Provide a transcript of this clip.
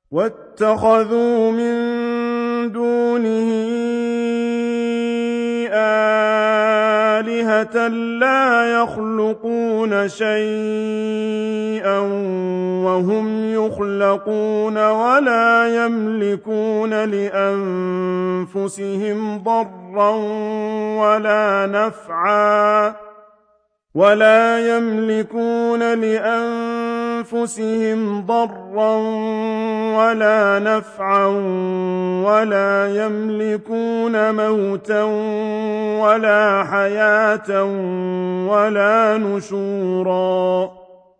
وَاتَّخَذُوا مِن دُونِهِ آلِهَةً لَّا يَخْلُقُونَ شَيْئًا وَهُمْ يُخْلَقُونَ وَلَا يَمْلِكُونَ لِأَنفُسِهِمْ ضَرًّا وَلَا نَفْعًا وَلَا يَمْلِكُونَ مَوْتًا وَلَا حَيَاةً وَلَا نُشُورًا